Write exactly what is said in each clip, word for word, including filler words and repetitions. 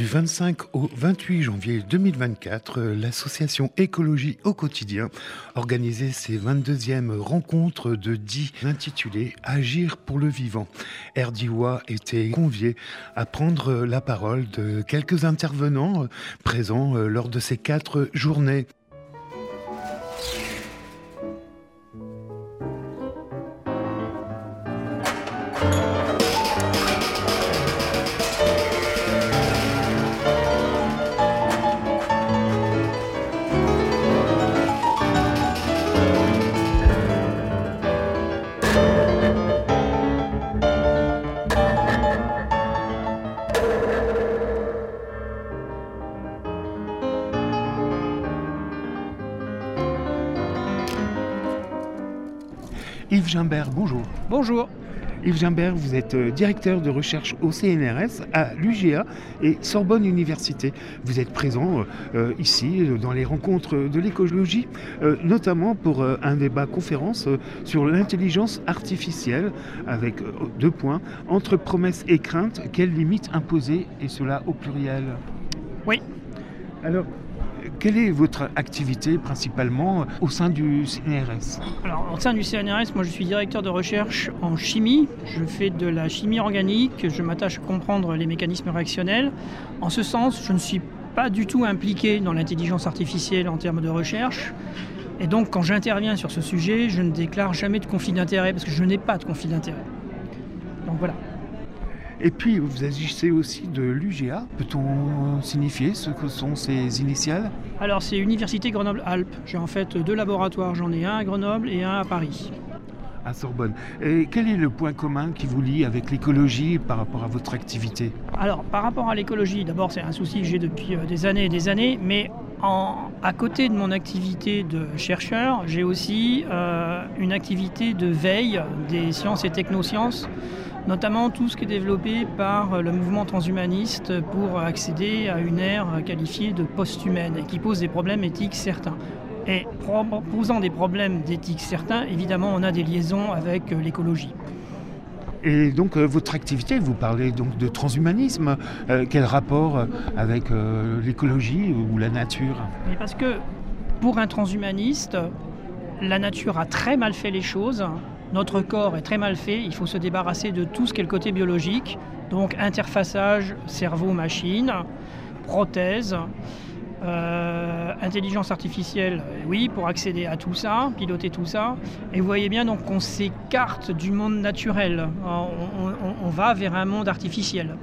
Du vingt-cinq au vingt-huit janvier deux mille vingt-quatre, l'association Écologie au quotidien organisait ses vingt-deuxièmes rencontres de dix intitulées « Agir pour le vivant ». Erdiwa était convié à prendre la parole de quelques intervenants présents lors de ces quatre journées. Yves Gimbert, bonjour. Bonjour. Yves Gimbert, vous êtes directeur de recherche au C N R S à l'U G A et Sorbonne Université. Vous êtes présent euh, ici dans les rencontres de l'écologie, euh, notamment pour euh, un débat conférence euh, sur l'intelligence artificielle avec euh, deux points, entre promesses et craintes, quelles limites imposer, et cela au pluriel. Oui. Alors, quelle est votre activité principalement au sein du C N R S ? Alors, au sein du C N R S, moi je suis directeur de recherche en chimie. Je fais de la chimie organique, je m'attache à comprendre les mécanismes réactionnels. En ce sens, je ne suis pas du tout impliqué dans l'intelligence artificielle en termes de recherche. Et donc, quand j'interviens sur ce sujet, je ne déclare jamais de conflit d'intérêt parce que je n'ai pas de conflit d'intérêt. Donc voilà. Et puis, vous agissez aussi de l'U G A. Peut-on signifier ce que sont ces initiales ? Alors, c'est Université Grenoble-Alpes. J'ai en fait deux laboratoires. J'en ai un à Grenoble et un à Paris. À Sorbonne. Et quel est le point commun qui vous lie avec l'écologie par rapport à votre activité ? Alors, par rapport à l'écologie, d'abord, c'est un souci que j'ai depuis des années et des années, mais en, à côté de mon activité de chercheur, j'ai aussi euh, une activité de veille des sciences et technosciences, notamment tout ce qui est développé par le mouvement transhumaniste pour accéder à une ère qualifiée de post-humaine et qui pose des problèmes éthiques certains. Et posant des problèmes d'éthique certains, évidemment, on a des liaisons avec l'écologie. Et donc, euh, votre activité, vous parlez donc de transhumanisme. Euh, quel rapport avec euh, l'écologie ou la nature ? Mais parce que pour un transhumaniste, la nature a très mal fait les choses. Notre corps est très mal fait, il faut se débarrasser de tout ce qui est le côté biologique, donc interfaçage cerveau-machine, prothèse, euh, intelligence artificielle, oui, pour accéder à tout ça, piloter tout ça. Et vous voyez bien donc qu'on s'écarte du monde naturel, on, on, on va vers un monde artificiel.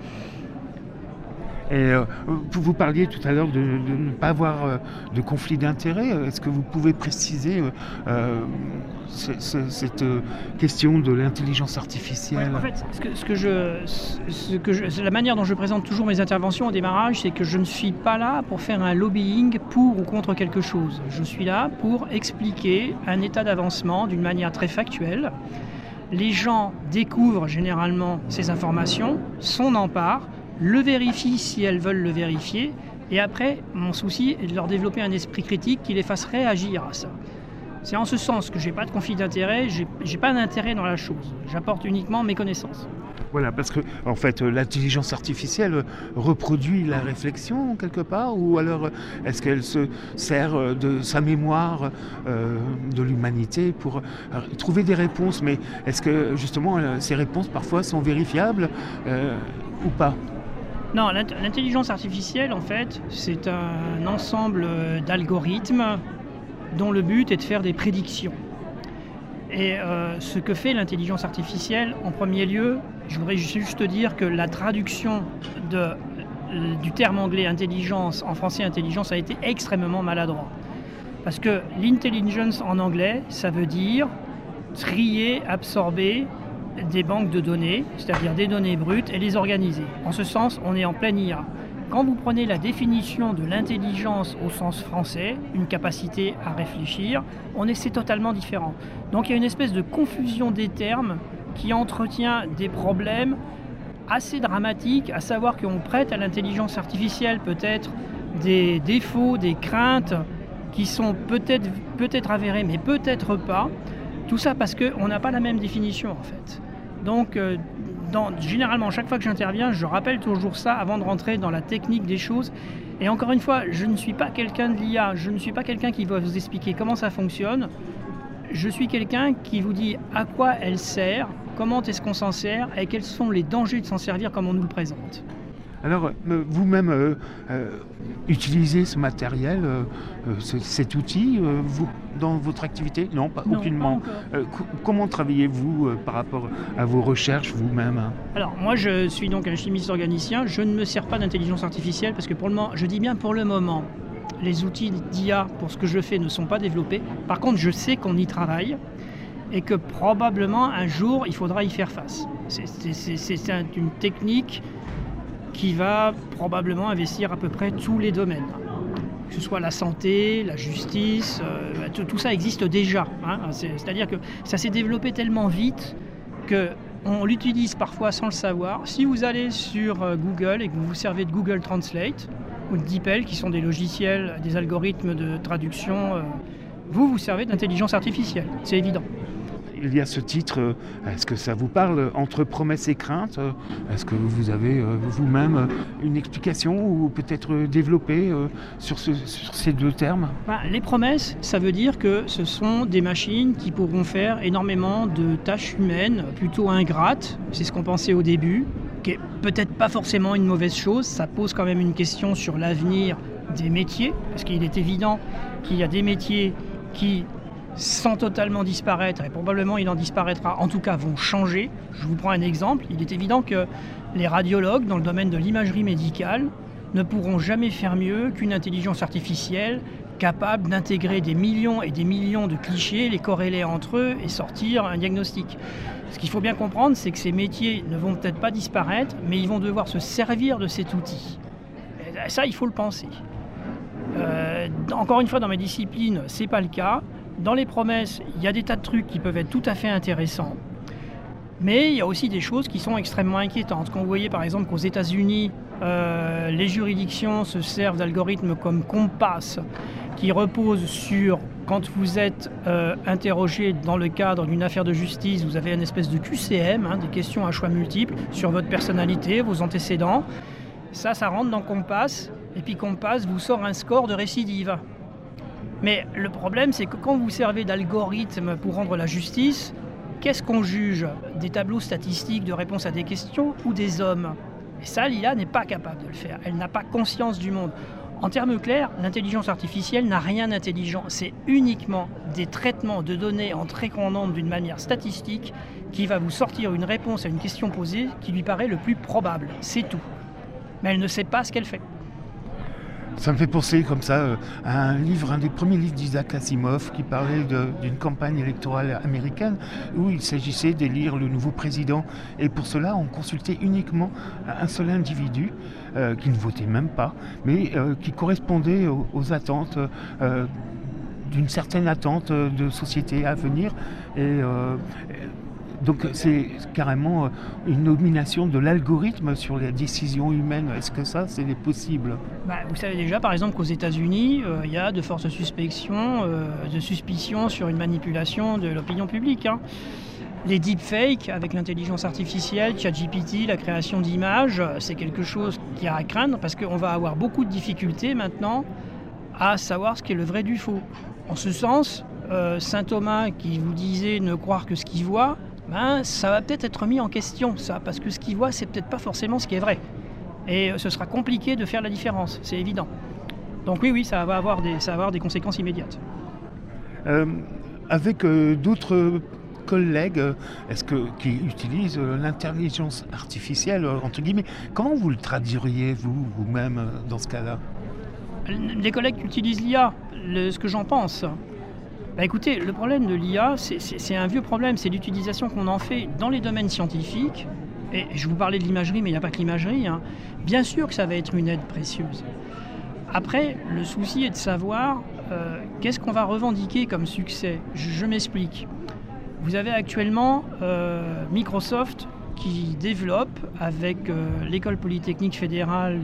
Et euh, vous parliez tout à l'heure de, de ne pas avoir euh, de conflit d'intérêt. Est-ce que vous pouvez préciser euh, euh, ce, ce, cette euh, question de l'intelligence artificielle ? Ouais, en fait, ce que, ce que je, ce que je, la manière dont je présente toujours mes interventions au démarrage, c'est que je ne suis pas là pour faire un lobbying pour ou contre quelque chose. Je suis là pour expliquer un état d'avancement d'une manière très factuelle. Les gens découvrent généralement ces informations, s'en emparent, le vérifient si elles veulent le vérifier, et après, mon souci est de leur développer un esprit critique qui les fasse réagir à ça. C'est en ce sens que je n'ai pas de conflit d'intérêt, je n'ai pas d'intérêt dans la chose, j'apporte uniquement mes connaissances. Voilà, parce que en fait, l'intelligence artificielle reproduit la réflexion quelque part, ou alors est-ce qu'elle se sert de sa mémoire euh, de l'humanité pour trouver des réponses ? Mais est-ce que justement ces réponses parfois sont vérifiables euh, ou pas ? Non, l'intelligence artificielle, en fait, c'est un ensemble d'algorithmes dont le but est de faire des prédictions. Et euh, ce que fait l'intelligence artificielle, en premier lieu, je voudrais juste dire que la traduction de, du terme anglais intelligence en français intelligence a été extrêmement maladroit. Parce que l'intelligence en anglais, ça veut dire trier, absorber des banques de données, c'est-à-dire des données brutes, et les organiser. En ce sens, on est en pleine I A. Quand vous prenez la définition de l'intelligence au sens français, une capacité à réfléchir, on est, c'est totalement différent. Donc il y a une espèce de confusion des termes qui entretient des problèmes assez dramatiques, à savoir qu'on prête à l'intelligence artificielle peut-être des défauts, des craintes qui sont peut-être, peut-être avérées, mais peut-être pas. Tout ça parce qu'on n'a pas la même définition en fait. Donc, euh, dans, généralement, chaque fois que j'interviens, je rappelle toujours ça avant de rentrer dans la technique des choses. Et encore une fois, je ne suis pas quelqu'un de l'I A, je ne suis pas quelqu'un qui va vous expliquer comment ça fonctionne. Je suis quelqu'un qui vous dit à quoi elle sert, comment est-ce qu'on s'en sert et quels sont les dangers de s'en servir comme on nous le présente. Alors, euh, vous-même, euh, euh, utilisez ce matériel, euh, euh, ce, cet outil, euh, vous, dans votre activité? Non, pas, Non, aucunement. pas Euh, co- comment travaillez-vous euh, par rapport à vos recherches vous-même, hein? Alors, moi, je suis donc un chimiste organicien. Je ne me sers pas d'intelligence artificielle parce que pour le moment, je dis bien pour le moment, les outils d'I A pour ce que je fais ne sont pas développés. Par contre, je sais qu'on y travaille et que probablement un jour, il faudra y faire face. C'est, c'est, c'est, c'est un- une technique qui va probablement investir à peu près tous les domaines. Que ce soit la santé, la justice, euh, tout, tout ça existe déjà. Hein. C'est, c'est-à-dire que ça s'est développé tellement vite qu'on l'utilise parfois sans le savoir. Si vous allez sur euh, Google et que vous vous servez de Google Translate ou de DeepL, qui sont des logiciels, des algorithmes de traduction, euh, vous vous servez d'intelligence artificielle, c'est évident. Il y a ce titre, euh, est-ce que ça vous parle, Entre promesses et craintes? euh, Est-ce que vous avez euh, vous-même euh, une explication ou peut-être euh, développée euh, sur, ce- sur ces deux termes? Ben, les promesses, ça veut dire que ce sont des machines qui pourront faire énormément de tâches humaines plutôt ingrates. C'est ce qu'on pensait au début, qui est peut-être pas forcément une mauvaise chose. Ça pose quand même une question sur l'avenir des métiers, parce qu'il est évident qu'il y a des métiers qui, sans totalement disparaître, et probablement il en disparaîtra, en tout cas vont changer. Je vous prends un exemple. Il est évident que les radiologues dans le domaine de l'imagerie médicale ne pourront jamais faire mieux qu'une intelligence artificielle capable d'intégrer des millions et des millions de clichés, les corréler entre eux et sortir un diagnostic. Ce qu'il faut bien comprendre, c'est que ces métiers ne vont peut-être pas disparaître, mais ils vont devoir se servir de cet outil. Et ça, il faut le penser. Euh, encore une fois, dans ma discipline, c'est pas le cas. Dans les promesses, il y a des tas de trucs qui peuvent être tout à fait intéressants. Mais il y a aussi des choses qui sont extrêmement inquiétantes. Quand vous voyez par exemple qu'aux États-Unis, euh, les juridictions se servent d'algorithmes comme Compass, qui reposent sur, quand vous êtes euh, interrogé dans le cadre d'une affaire de justice, vous avez une espèce de Q C M, hein, des questions à choix multiples, sur votre personnalité, vos antécédents. Ça, ça rentre dans Compass, et puis Compass vous sort un score de récidive. Mais le problème, c'est que quand vous servez d'algorithmes pour rendre la justice, qu'est-ce qu'on juge? Des tableaux statistiques de réponse à des questions ou des hommes? Et ça, l'I A n'est pas capable de le faire. Elle n'a pas conscience du monde. En termes clairs, l'intelligence artificielle n'a rien d'intelligent. C'est uniquement des traitements de données en très grand nombre d'une manière statistique qui va vous sortir une réponse à une question posée qui lui paraît le plus probable. C'est tout. Mais elle ne sait pas ce qu'elle fait. Ça me fait penser comme ça euh, à un livre, un des premiers livres d'Isaac Asimov qui parlait de- d'une campagne électorale américaine où il s'agissait d'élire le nouveau président. Et pour cela, on consultait uniquement un seul individu euh, qui ne votait même pas, mais euh, qui correspondait aux, aux attentes, euh, d'une certaine attente de société à venir. Et euh, donc c'est carrément euh, une nomination de l'algorithme sur les décisions humaines. Est-ce que ça, c'est possible? Bah, vous savez déjà, par exemple, qu'aux États-Unis, euh, il y a de fortes suspicions, euh, de suspicions sur une manipulation de l'opinion publique. Hein. Les deepfakes avec l'intelligence artificielle, ChatGPT, la création d'images, c'est quelque chose qui a à craindre parce qu'on va avoir beaucoup de difficultés maintenant à savoir ce qui est le vrai du faux. En ce sens, euh, saint Thomas qui vous disait ne croire que ce qu'il voit, ben, ça va peut-être être mis en question, ça, parce que ce qu'il voit, c'est peut-être pas forcément ce qui est vrai. Et ce sera compliqué de faire la différence, c'est évident. Donc oui, oui, ça va avoir des, ça va avoir des conséquences immédiates. Euh, avec euh, d'autres collègues euh, est-ce que, qui utilisent euh, l'intelligence artificielle, euh, entre guillemets, comment vous le traduiriez, vous, vous-même, euh, dans ce cas-là? Les collègues qui utilisent l'I A, le- ce que j'en pense, bah écoutez, le problème de l'I A, c'est, c'est, c'est un vieux problème, c'est l'utilisation qu'on en fait dans les domaines scientifiques. Et je vous parlais de l'imagerie, mais il n'y a pas que l'imagerie. Hein. Bien sûr que ça va être une aide précieuse. Après, le souci est de savoir euh, qu'est-ce qu'on va revendiquer comme succès. Je, je m'explique. Vous avez actuellement euh, Microsoft qui développe avec euh, l'École Polytechnique Fédérale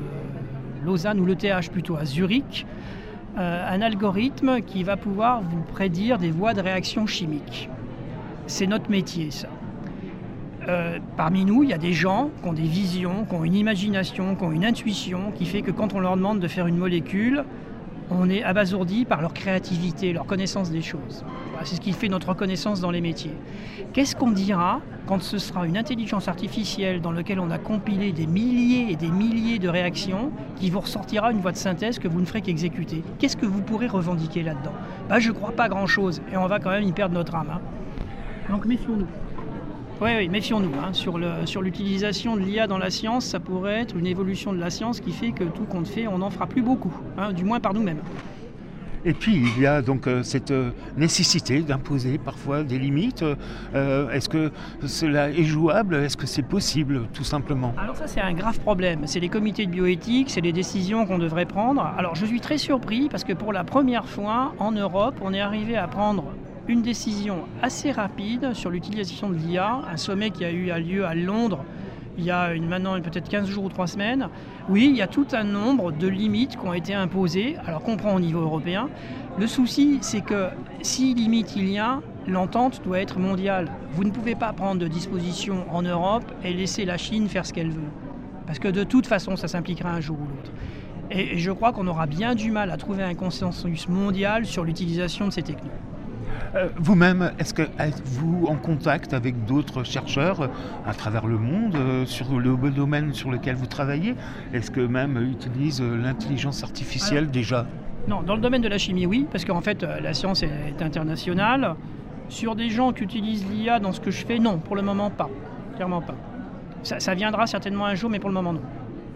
de Lausanne, ou l'E T H plutôt à Zurich, euh, un algorithme qui va pouvoir vous prédire des voies de réaction chimique. C'est notre métier, ça. euh, parmi nous, il y a des gens qui ont des visions, qui ont une imagination, qui ont une intuition, qui fait que quand on leur demande de faire une molécule, on est abasourdi par leur créativité, leur connaissance des choses. Voilà, c'est ce qui fait notre reconnaissance dans les métiers. Qu'est-ce qu'on dira quand ce sera une intelligence artificielle dans laquelle on a compilé des milliers et des milliers de réactions qui vous ressortira une voie de synthèse que vous ne ferez qu'exécuter? Qu'est-ce que vous pourrez revendiquer là-dedans? Bah, je ne crois pas grand-chose et on va quand même y perdre notre âme. Hein. Donc méfions-nous. Oui, oui, méfions-nous. Hein. Sur, le, sur l'utilisation de l'I A dans la science, ça pourrait être une évolution de la science qui fait que tout compte fait, on n'en fera plus beaucoup, hein, du moins par nous-mêmes. Et puis, il y a donc euh, cette euh, nécessité d'imposer parfois des limites. Euh, est-ce que cela est jouable? Est-ce que c'est possible, tout simplement? Alors ça, c'est un grave problème. C'est les comités de bioéthique, c'est les décisions qu'on devrait prendre. Alors, je suis très surpris parce que pour la première fois, en Europe, on est arrivé à prendre une décision assez rapide sur l'utilisation de l'I A, un sommet qui a eu lieu à Londres il y a une, maintenant peut-être quinze jours ou trois semaines. Oui, il y a tout un nombre de limites qui ont été imposées, alors qu'on prend au niveau européen. Le souci, c'est que si limite il y a, l'entente doit être mondiale. Vous ne pouvez pas prendre de dispositions en Europe et laisser la Chine faire ce qu'elle veut. Parce que de toute façon, ça s'impliquera un jour ou l'autre. Et je crois qu'on aura bien du mal à trouver un consensus mondial sur l'utilisation de ces techniques. Euh, vous-même, est-ce que êtes-vous en contact avec d'autres chercheurs euh, à travers le monde euh, sur le domaine sur lequel vous travaillez? Est-ce que même euh, utilisent euh, l'intelligence artificielle Alors, déjà? Non, dans le domaine de la chimie, oui, parce qu'en fait, euh, la science est, est internationale. Sur des gens qui utilisent l'I A dans ce que je fais, non, pour le moment pas, clairement pas. Ça, ça viendra certainement un jour, mais pour le moment non.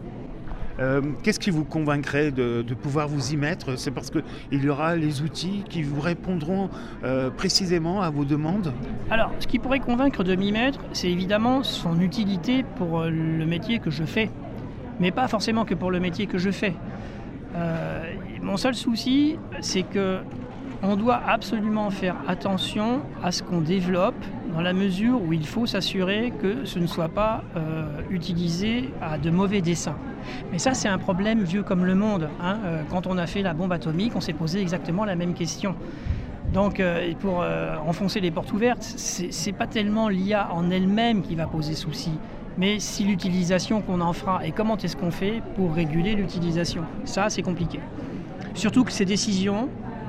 Euh, qu'est-ce qui vous convaincrait de, de pouvoir vous y mettre? C'est parce qu'il y aura les outils qui vous répondront euh, précisément à vos demandes? Alors, ce qui pourrait convaincre de m'y mettre, c'est évidemment son utilité pour le métier que je fais. Mais pas forcément que pour le métier que je fais. Euh, mon seul souci, c'est que on doit absolument faire attention à ce qu'on développe dans la mesure où il faut s'assurer que ce ne soit pas euh, utilisé à de mauvais desseins. Mais ça, c'est un problème vieux comme le monde. Hein. Euh, quand on a fait la bombe atomique, on s'est posé exactement la même question. Donc, euh, pour euh, enfoncer les portes ouvertes, c'est, c'est pas tellement l'I A en elle-même qui va poser souci, mais si l'utilisation qu'on en fera et comment est-ce qu'on fait pour réguler l'utilisation. Ça, c'est compliqué. Surtout que ces décisions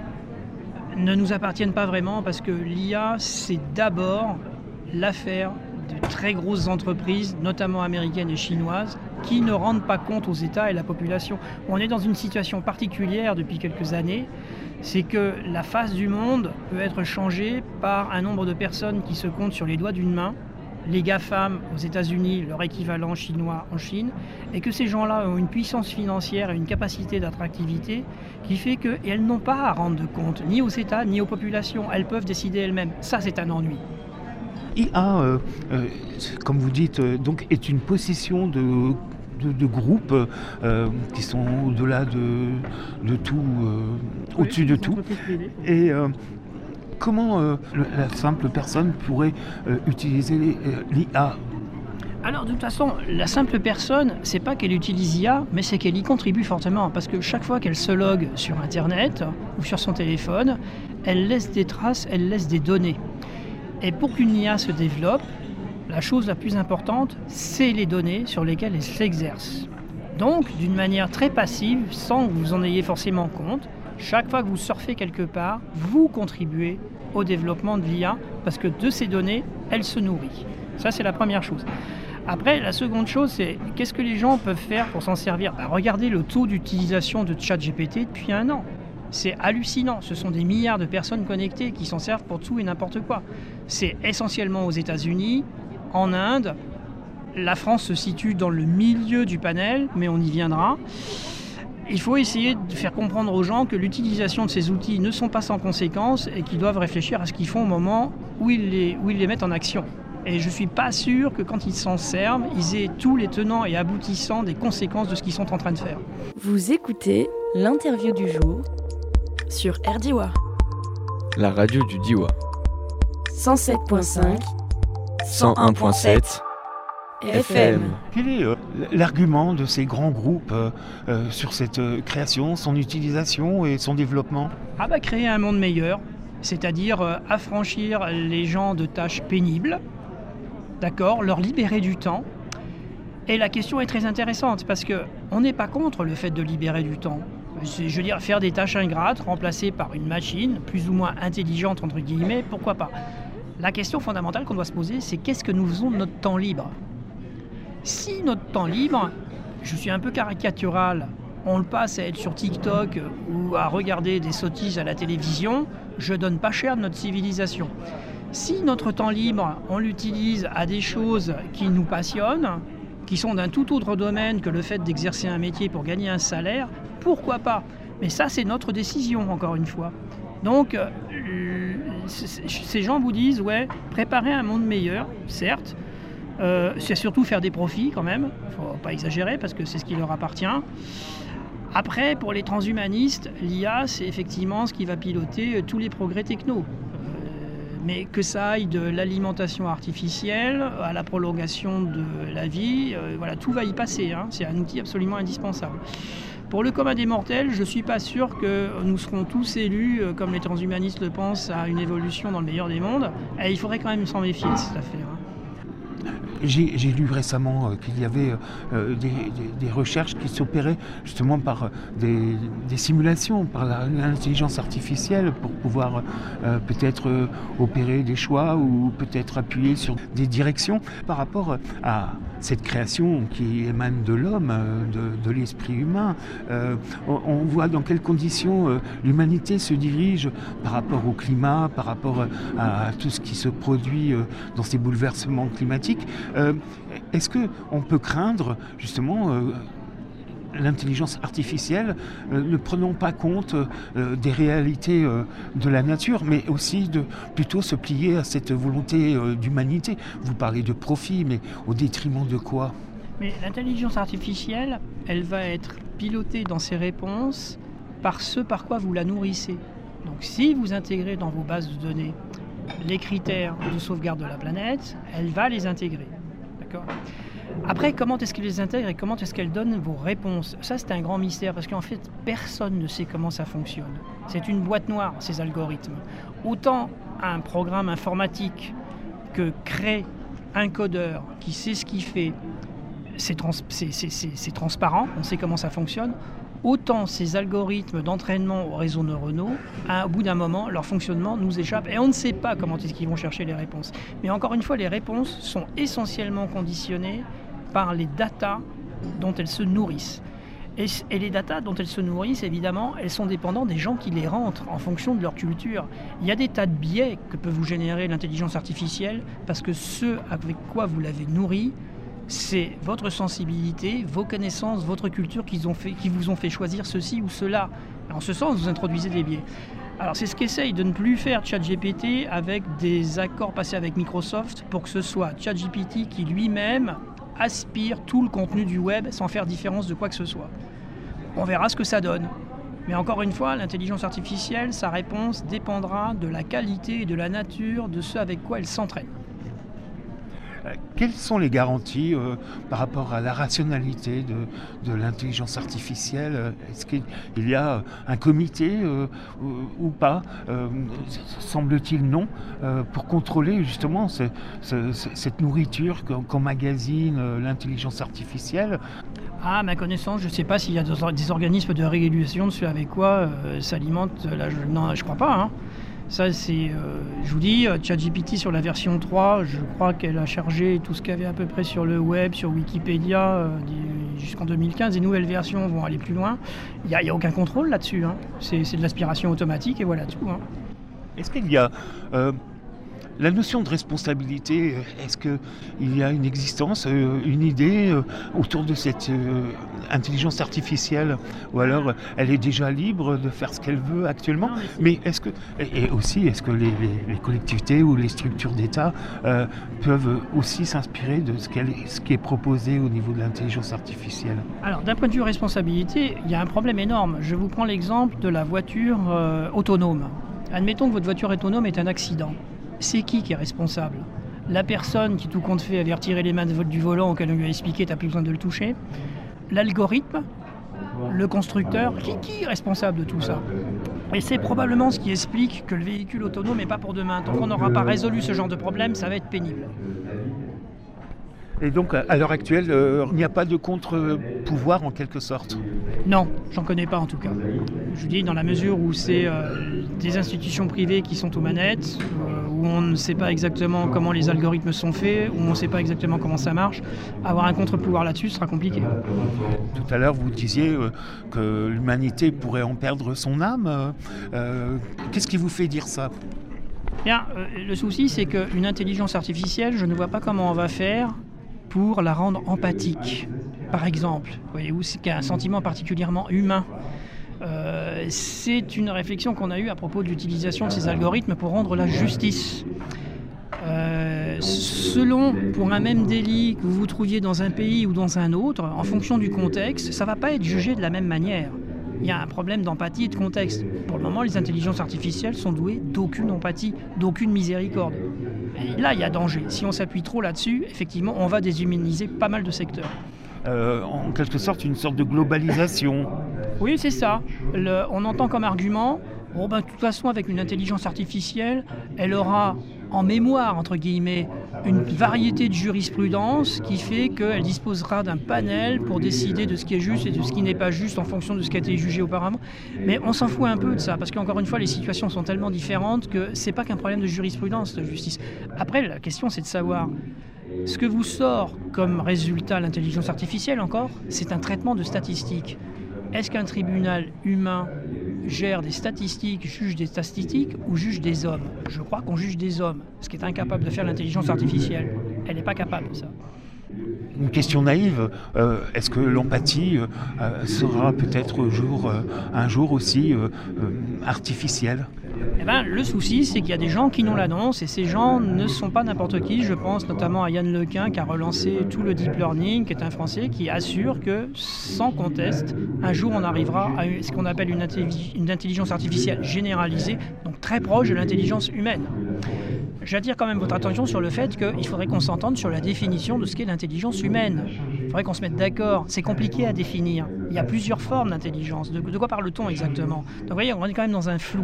ne nous appartiennent pas vraiment parce que l'I A, c'est d'abord l'affaire de très grosses entreprises, notamment américaines et chinoises, qui ne rendent pas compte aux États et à la population. On est dans une situation particulière depuis quelques années, c'est que la face du monde peut être changée par un nombre de personnes qui se comptent sur les doigts d'une main, les GAFAM aux États-Unis, leur équivalent chinois en Chine, et que ces gens-là ont une puissance financière et une capacité d'attractivité qui fait qu'elles n'ont pas à rendre de compte ni aux États ni aux populations. Elles peuvent décider elles-mêmes. Ça, c'est un ennui. I A, euh, euh, comme vous dites, euh, donc est une possession de, de, de groupes euh, qui sont au-delà de, de tout, euh, oui, au-dessus de tout. Et euh, comment euh, la simple personne pourrait euh, utiliser euh, l'I A? Alors, de toute façon, la simple personne, c'est pas qu'elle utilise I A, mais c'est qu'elle y contribue fortement. Parce que chaque fois qu'elle se logue sur Internet ou sur son téléphone, elle laisse des traces, elle laisse des données. Et pour qu'une I A se développe, la chose la plus importante, c'est les données sur lesquelles elle s'exerce. Donc, d'une manière très passive, sans que vous en ayez forcément compte, chaque fois que vous surfez quelque part, vous contribuez au développement de l'I A parce que de ces données, elle se nourrit. Ça, c'est la première chose. Après, la seconde chose, c'est qu'est-ce que les gens peuvent faire pour s'en servir? bah, Regardez le taux d'utilisation de ChatGPT depuis un an. C'est hallucinant. Ce sont des milliards de personnes connectées qui s'en servent pour tout et n'importe quoi. C'est essentiellement aux États-Unis, en Inde. La France se situe dans le milieu du panel, mais on y viendra. Il faut essayer de faire comprendre aux gens que l'utilisation de ces outils ne sont pas sans conséquences et qu'ils doivent réfléchir à ce qu'ils font au moment où ils les, où ils les mettent en action. Et je ne suis pas sûr que quand ils s'en servent, ils aient tous les tenants et aboutissants des conséquences de ce qu'ils sont en train de faire. Vous écoutez l'interview du jour sur R D I W A. La radio du Diois. cent sept virgule cinq, cent un virgule sept F M. Quel est euh, l'argument de ces grands groupes euh, euh, sur cette euh, création, son utilisation et son développement? Ah bah créer un monde meilleur, c'est-à-dire euh, affranchir les gens de tâches pénibles d'accord, leur libérer du temps. Et la question est très intéressante parce qu'on n'est pas contre le fait de libérer du temps. C'est, je veux dire, faire des tâches ingrates remplacées par une machine plus ou moins intelligente, entre guillemets, pourquoi pas. La question fondamentale qu'on doit se poser, c'est qu'est-ce que nous faisons de notre temps libre ? Si notre temps libre, je suis un peu caricatural, on le passe à être sur TikTok ou à regarder des sottises à la télévision, je donne pas cher de notre civilisation. Si notre temps libre, on l'utilise à des choses qui nous passionnent, qui sont d'un tout autre domaine que le fait d'exercer un métier pour gagner un salaire, pourquoi pas ? Mais ça, c'est notre décision, encore une fois. Donc, euh, ces gens vous disent, ouais, préparer un monde meilleur, certes, euh, c'est surtout faire des profits quand même, il ne faut pas exagérer parce que c'est ce qui leur appartient. Après, pour les transhumanistes, l'I A, c'est effectivement ce qui va piloter tous les progrès techno. Mais que ça aille de l'alimentation artificielle à la prolongation de la vie, euh, voilà, tout va y passer. Hein. C'est un outil absolument indispensable. Pour le commun des mortels, je ne suis pas sûr que nous serons tous élus, euh, comme les transhumanistes le pensent, à une évolution dans le meilleur des mondes. Et il faudrait quand même s'en méfier de cette affaire. Hein. J'ai, j'ai lu récemment euh, qu'il y avait euh, des, des, des recherches qui s'opéraient justement par euh, des, des simulations, par la, l'intelligence artificielle pour pouvoir euh, peut-être euh, opérer des choix ou peut-être appuyer sur des directions par rapport à cette création qui émane de l'homme, euh, de, de l'esprit humain. Euh, on, on voit dans quelles conditions euh, l'humanité se dirige par rapport au climat, par rapport à, à tout ce qui se produit euh, dans ces bouleversements climatiques. Euh, est-ce qu'on peut craindre justement euh, l'intelligence artificielle, euh, ne prenant pas compte euh, des réalités euh, de la nature, mais aussi de plutôt se plier à cette volonté euh, d'humanité ? Vous parlez de profit, mais au détriment de quoi ? Mais l'intelligence artificielle, elle va être pilotée dans ses réponses par ce par quoi vous la nourrissez. Donc si vous intégrez dans vos bases de données les critères de sauvegarde de la planète, elle va les intégrer. D'accord ? Après, comment est-ce qu'elle les intègre et comment est-ce qu'elle donne vos réponses ? Ça, c'est un grand mystère parce qu'en fait, personne ne sait comment ça fonctionne. C'est une boîte noire, ces algorithmes. Autant un programme informatique que crée un codeur qui sait ce qu'il fait, c'est, trans- c'est, c'est, c'est, c'est transparent, on sait comment ça fonctionne. Autant ces algorithmes d'entraînement aux réseaux neuronaux, à, au bout d'un moment, leur fonctionnement nous échappe et on ne sait pas comment est-ce qu'ils vont chercher les réponses. Mais encore une fois, les réponses sont essentiellement conditionnées par les datas dont elles se nourrissent. Et, et les datas dont elles se nourrissent, évidemment, elles sont dépendantes des gens qui les rentrent en fonction de leur culture. Il y a des tas de biais que peut vous générer l'intelligence artificielle parce que ce avec quoi vous l'avez nourri, c'est votre sensibilité, vos connaissances, votre culture qui, ont fait, qui vous ont fait choisir ceci ou cela. En ce sens, vous introduisez des biais. Alors c'est ce qu'essaye de ne plus faire ChatGPT avec des accords passés avec Microsoft pour que ce soit ChatGPT qui lui-même aspire tout le contenu du web sans faire différence de quoi que ce soit. On verra ce que ça donne. Mais encore une fois, l'intelligence artificielle, sa réponse dépendra de la qualité et de la nature de ce avec quoi elle s'entraîne. Quelles sont les garanties euh, par rapport à la rationalité de, de l'intelligence artificielle ? Est-ce qu'il y a un comité euh, ou, ou pas euh, semble-t-il non, euh, pour contrôler justement ce, ce, cette nourriture qu'emmagasine euh, l'intelligence artificielle ? À ma connaissance, je ne sais pas s'il y a des organismes de régulation de ce avec quoi euh, s'alimente. Là, je, non, je ne crois pas. Hein. Ça, c'est, euh, je vous dis, ChatGPT sur la version trois, je crois qu'elle a chargé tout ce qu'il y avait à peu près sur le web, sur Wikipédia, euh, jusqu'en deux mille quinze. Les nouvelles versions vont aller plus loin. Il n'y a, a aucun contrôle là-dessus. Hein. C'est, c'est de l'aspiration automatique et voilà tout. Hein. Est-ce qu'il y a... Euh... La notion de responsabilité, est-ce qu'il y a une existence, une idée autour de cette intelligence artificielle ? Ou alors elle est déjà libre de faire ce qu'elle veut actuellement ? Non, mais, mais est-ce que, et aussi, est-ce que les, les, les collectivités ou les structures d'État euh, peuvent aussi s'inspirer de ce, qu'elle, ce qui est proposé au niveau de l'intelligence artificielle ? Alors, d'un point de vue responsabilité, il y a un problème énorme. Je vous prends l'exemple de la voiture euh, autonome. Admettons que votre voiture autonome est un accident. C'est qui qui est responsable ? La personne qui tout compte fait avait retiré les mains du volant auquel on lui a expliqué t'as plus besoin de le toucher. L'algorithme, le constructeur, qui, qui est responsable de tout ça ? Et c'est probablement ce qui explique que le véhicule autonome n'est pas pour demain. Tant qu'on n'aura pas résolu ce genre de problème, ça va être pénible. Et donc, à l'heure actuelle, euh, il n'y a pas de contre-pouvoir en quelque sorte? Non, j'en connais pas en tout cas. Je vous dis, dans la mesure où c'est euh, des institutions privées qui sont aux manettes, euh, où on ne sait pas exactement comment les algorithmes sont faits, où on ne sait pas exactement comment ça marche, avoir un contre-pouvoir là-dessus sera compliqué. Tout à l'heure, vous disiez euh, que l'humanité pourrait en perdre son âme. Euh, qu'est-ce qui vous fait dire ça? Bien, euh, le souci, c'est qu'une intelligence artificielle, je ne vois pas comment on va faire pour la rendre empathique, par exemple. Voyez-vous, c'est un sentiment particulièrement humain. Euh, c'est une réflexion qu'on a eue à propos de l'utilisation de ces algorithmes pour rendre la justice. Euh, selon, pour un même délit que vous vous trouviez dans un pays ou dans un autre, en fonction du contexte, ça ne va pas être jugé de la même manière. Il y a un problème d'empathie et de contexte. Pour le moment, les intelligences artificielles sont douées d'aucune empathie, d'aucune miséricorde. Et là, il y a danger. Si on s'appuie trop là-dessus, effectivement, on va déshumaniser pas mal de secteurs. Euh, en quelque sorte, une sorte de globalisation. Oui, c'est ça. Le, on entend comme argument, bon, ben, de toute façon, avec une intelligence artificielle, elle aura en mémoire, entre guillemets, une variété de jurisprudence qui fait qu'elle disposera d'un panel pour décider de ce qui est juste et de ce qui n'est pas juste en fonction de ce qui a été jugé auparavant. Mais on s'en fout un peu de ça, parce qu'encore une fois, les situations sont tellement différentes que c'est pas qu'un problème de jurisprudence, de justice. Après, la question, c'est de savoir ce que vous sort comme résultat l'intelligence artificielle, encore, c'est un traitement de statistiques. Est-ce qu'un tribunal humain gère des statistiques, juge des statistiques ou juge des hommes? Je crois qu'on juge des hommes, ce qui est incapable de faire l'intelligence artificielle. Elle n'est pas capable de ça. Une question naïve, euh, est-ce que l'empathie euh, sera peut-être jour, euh, un jour aussi euh, euh, artificielle? Eh ben, le souci, c'est qu'il y a des gens qui nous l'annoncent et ces gens ne sont pas n'importe qui. Je pense notamment à Yann Lequin qui a relancé tout le deep learning, qui est un Français qui assure que, sans conteste, un jour on arrivera à ce qu'on appelle une, intelli- une intelligence artificielle généralisée, donc très proche de l'intelligence humaine. J'attire quand même votre attention sur le fait qu'il faudrait qu'on s'entende sur la définition de ce qu'est l'intelligence humaine. Il faudrait qu'on se mette d'accord. C'est compliqué à définir. Il y a plusieurs formes d'intelligence. De, de quoi parle-t-on exactement? Donc vous voyez, on est quand même dans un flou.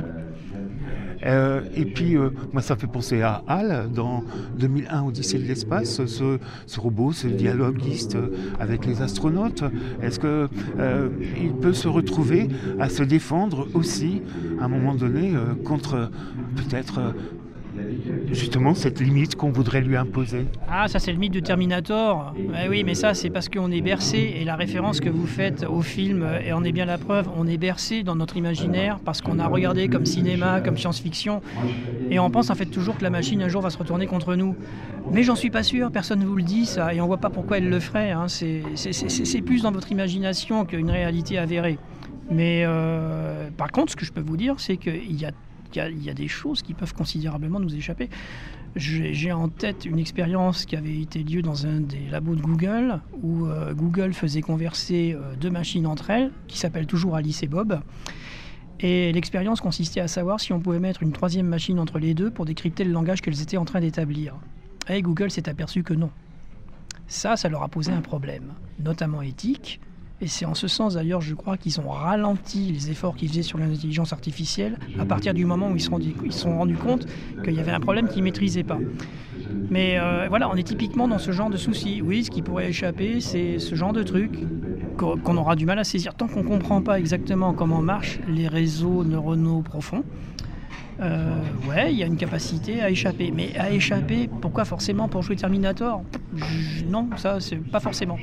Euh, et puis, euh, moi, ça fait penser à HAL, dans deux mille un, Odyssée de l'espace, ce, ce robot, ce dialoguiste avec les astronautes. Est-ce qu'il euh, peut se retrouver à se défendre aussi, à un moment donné, euh, contre peut-être... Euh, justement cette limite qu'on voudrait lui imposer? Ah, ça c'est le mythe de Terminator. Eh oui, mais ça c'est parce qu'on est bercé, et la référence que vous faites au film, et en est bien la preuve, on est bercé dans notre imaginaire parce qu'on a regardé comme cinéma, comme science-fiction, et on pense en fait toujours que la machine un jour va se retourner contre nous. Mais j'en suis pas sûr, personne ne vous le dit ça, et on voit pas pourquoi elle le ferait. Hein. C'est, c'est, c'est, c'est plus dans votre imagination qu'une réalité avérée. Mais euh, par contre, ce que je peux vous dire, c'est qu'il y a Il y, a, il y a des choses qui peuvent considérablement nous échapper. J'ai, j'ai en tête une expérience qui avait été lieu dans un des labos de Google, où euh, Google faisait converser euh, deux machines entre elles, qui s'appellent toujours Alice et Bob. Et l'expérience consistait à savoir si on pouvait mettre une troisième machine entre les deux pour décrypter le langage qu'elles étaient en train d'établir. Et Google s'est aperçu que non. Ça, ça leur a posé un problème, notamment éthique. Et c'est en ce sens d'ailleurs, je crois, qu'ils ont ralenti les efforts qu'ils faisaient sur l'intelligence artificielle à partir du moment où ils se rendu, ils se sont rendus compte qu'il y avait un problème qu'ils ne maîtrisaient pas. Mais euh, voilà, on est typiquement dans ce genre de souci. Oui, ce qui pourrait échapper, c'est ce genre de truc qu'on, qu'on aura du mal à saisir. Tant qu'on ne comprend pas exactement comment marchent les réseaux neuronaux profonds, euh, ouais, il y a une capacité à échapper. Mais à échapper, pourquoi forcément pour jouer Terminator? Je, Non, ça, c'est pas forcément.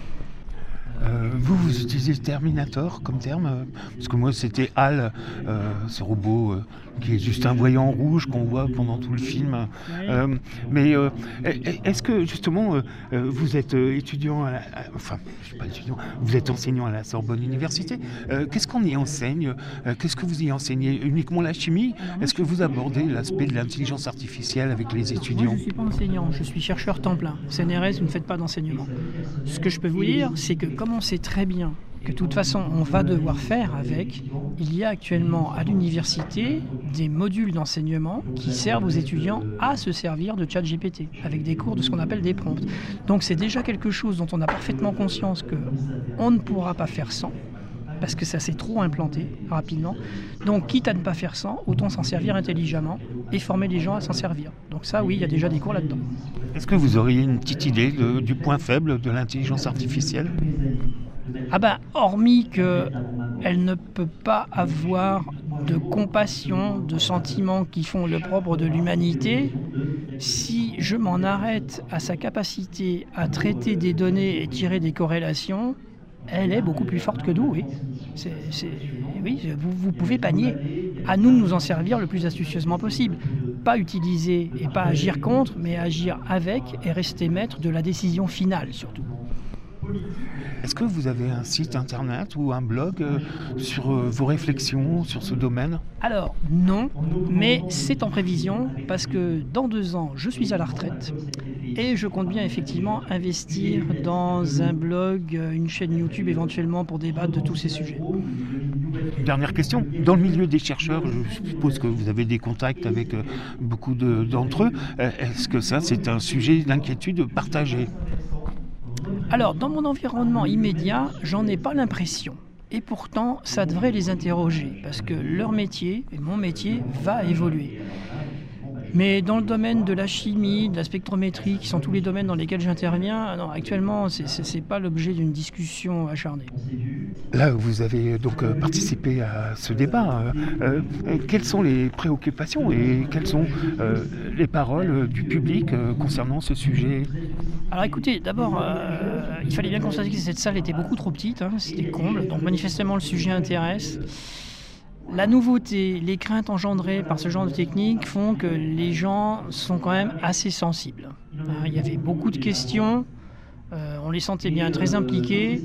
Euh, vous, vous utilisez Terminator comme terme euh, parce que moi c'était HAL, euh, ce robot euh, qui est juste un voyant rouge qu'on voit pendant tout le film. Euh, mais euh, est-ce que justement euh, vous êtes étudiant, à la, à, enfin je suis pas étudiant, vous êtes enseignant à la Sorbonne Université. Euh, qu'est-ce qu'on y enseigne? euh, Qu'est-ce que vous y enseignez? Uniquement la chimie? Est-ce que vous abordez l'aspect de l'intelligence artificielle avec les étudiants? Moi, je ne suis pas enseignant, je suis chercheur temps plein. C N R S, vous ne faites pas d'enseignement. Ce que je peux vous dire, c'est que comme on sait très bien que de toute façon on va devoir faire avec, il y a actuellement à l'université des modules d'enseignement qui servent aux étudiants à se servir de ChatGPT, avec des cours de ce qu'on appelle des prompts. Donc c'est déjà quelque chose dont on a parfaitement conscience qu'on ne pourra pas faire sans. parce que ça s'est trop implanté rapidement. Donc, quitte à ne pas faire sans, autant s'en servir intelligemment et former les gens à s'en servir. Donc ça, oui, il y a déjà des cours là-dedans. Est-ce que vous auriez une petite idée de, du point faible de l'intelligence artificielle ? Ah ben, hormis qu'elle ne peut pas avoir de compassion, de sentiments qui font le propre de l'humanité, si je m'en arrête à sa capacité à traiter des données et tirer des corrélations, elle est beaucoup plus forte que nous, oui. C'est, c'est, oui, vous, vous pouvez pas nier. À nous de nous en servir le plus astucieusement possible. Pas utiliser et pas agir contre, mais agir avec et rester maître de la décision finale, surtout. Est-ce que vous avez un site internet ou un blog euh, sur euh, vos réflexions sur ce domaine ? Alors, non, mais c'est en prévision parce que dans deux ans, je suis à la retraite et je compte bien effectivement investir dans un blog, une chaîne YouTube éventuellement pour débattre de tous ces sujets. Dernière question. Dans le milieu des chercheurs, je suppose que vous avez des contacts avec euh, beaucoup de, d'entre eux. Euh, est-ce que ça, c'est un sujet d'inquiétude partagé ? Alors, dans mon environnement immédiat, j'en ai pas l'impression. Et pourtant, ça devrait les interroger, parce que leur métier, et mon métier, va évoluer. Mais dans le domaine de la chimie, de la spectrométrie, qui sont tous les domaines dans lesquels j'interviens, non, actuellement, c'est, c'est, c'est pas l'objet d'une discussion acharnée. Là, vous avez donc participé à ce débat. Euh, euh, quelles sont les préoccupations et quelles sont euh, les paroles du public euh, concernant ce sujet ? Alors écoutez, d'abord, euh, il fallait bien constater que cette salle était beaucoup trop petite, hein, c'était comble, donc manifestement le sujet intéresse. La nouveauté, les craintes engendrées par ce genre de technique font que les gens sont quand même assez sensibles. Hein, il y avait beaucoup de questions, euh, on les sentait bien très impliqués.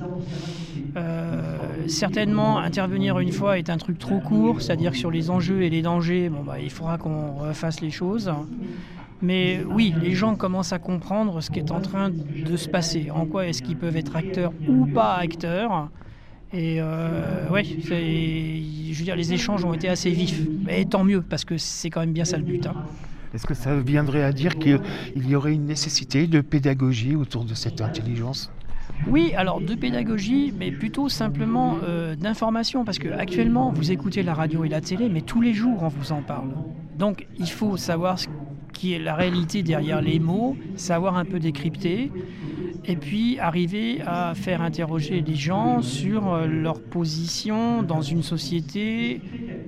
Euh, certainement, intervenir une fois est un truc trop court, c'est-à-dire que sur les enjeux et les dangers, bon, bah, il faudra qu'on refasse les choses. Mais oui, les gens commencent à comprendre ce qui est en train de se passer. En quoi est-ce qu'ils peuvent être acteurs ou pas acteurs. Et euh, oui, je veux dire, les échanges ont été assez vifs. Et tant mieux, parce que c'est quand même bien ça le but. Hein. Est-ce que ça viendrait à dire qu'il y aurait une nécessité de pédagogie autour de cette intelligence ? Oui, alors de pédagogie, mais plutôt simplement euh, d'information, parce qu'actuellement, vous écoutez la radio et la télé, mais tous les jours, on vous en parle. Donc, il faut savoir ce qui est la réalité derrière les mots, savoir un peu décrypter, et puis arriver à faire interroger les gens sur leur position dans une société,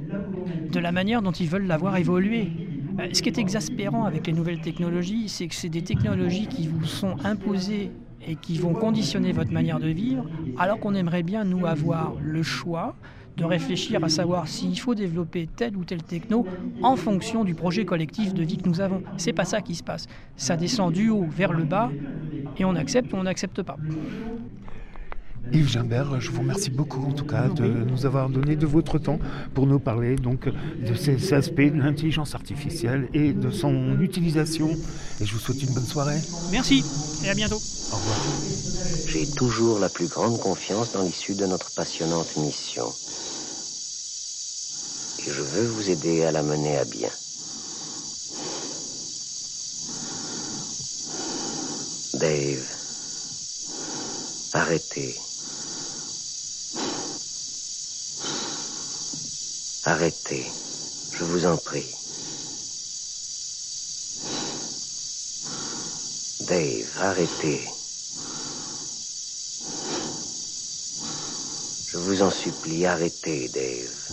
de la manière dont ils veulent la voir évoluer. Ce qui est exaspérant avec les nouvelles technologies, c'est que c'est des technologies qui vous sont imposées et qui vont conditionner votre manière de vivre, alors qu'on aimerait bien, nous, avoir le choix de réfléchir à savoir s'il faut développer telle ou telle techno en fonction du projet collectif de vie que nous avons. C'est pas ça qui se passe. Ça descend du haut vers le bas et on accepte ou on n'accepte pas. Yves Gimbert, je vous remercie beaucoup en tout cas de nous avoir donné de votre temps pour nous parler donc de ces aspects de l'intelligence artificielle et de son utilisation. Et je vous souhaite une bonne soirée. Merci et à bientôt. Au revoir. J'ai toujours la plus grande confiance dans l'issue de notre passionnante mission. Et je veux vous aider à la mener à bien. Dave, arrêtez. Arrêtez, je vous en prie. Dave, arrêtez. Je vous en supplie, arrêtez, Dave.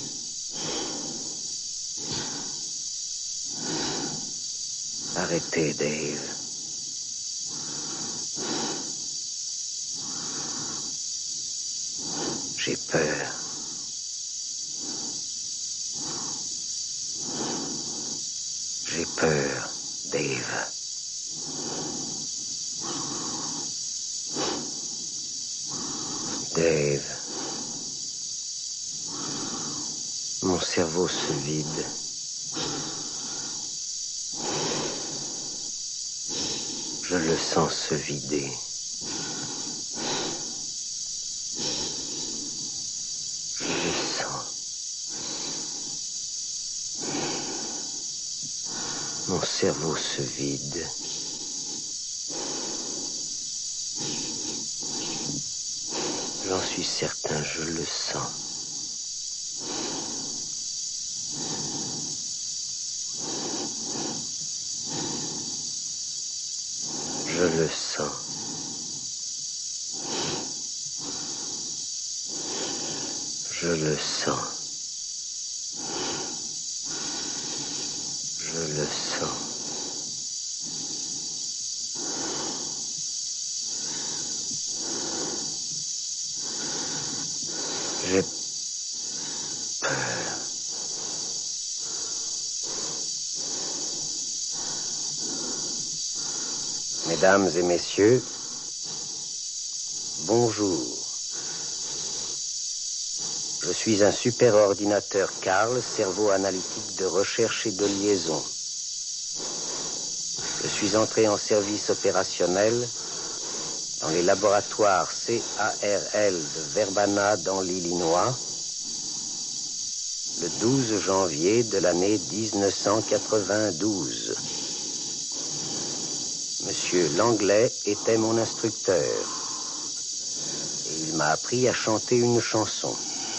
Arrêtez, Dave. J'ai peur. J'ai peur, Dave. Dave. Mon cerveau se vide. Je le sens se vider. Je le sens. Mon cerveau se vide. J'en suis certain, je le sens. Je le sens. Je le sens. Je le sens. J'ai peur. Mesdames et messieurs, bonjour. Je suis un superordinateur Karl, cerveau analytique de recherche et de liaison. Je suis entré en service opérationnel dans les laboratoires C A R L de Verbana dans l'Illinois le douze janvier de l'année mille neuf cent quatre-vingt-douze. Monsieur Langlais était mon instructeur et il m'a appris à chanter une chanson.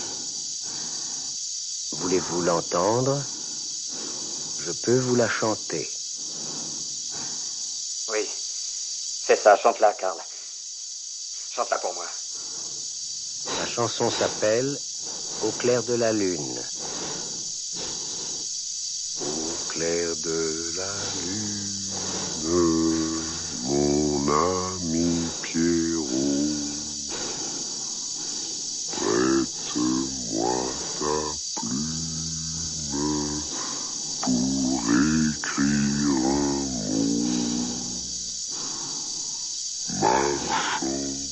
Voulez-vous l'entendre? Je peux vous la chanter. Oui, c'est ça, chante-la, Karl. Chante-la pour moi. La chanson s'appelle « Au clair de la lune ». Au clair de la lune, mon ami Pierrot, prête-moi ta plume pour écrire un mot. Marchons